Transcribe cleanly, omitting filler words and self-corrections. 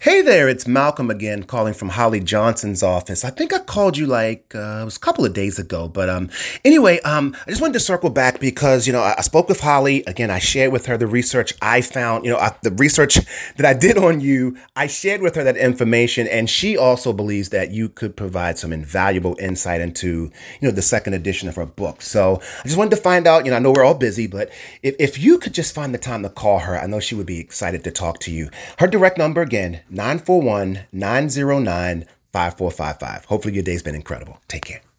Hey there, it's Malcolm again calling from Holly Johnson's office. I think I called you it was a couple of days ago, but I just wanted to circle back because I spoke with Holly again. I shared with her the research I found, the research that I did on you. I shared with her that information, and she also believes that you could provide some invaluable insight into the second edition of her book. So I just wanted to find out. I know we're all busy, but if you could just find the time to call her, I know she would be excited to talk to you. Her direct number again. 941 909 5455. Hopefully your day's been incredible. Take care.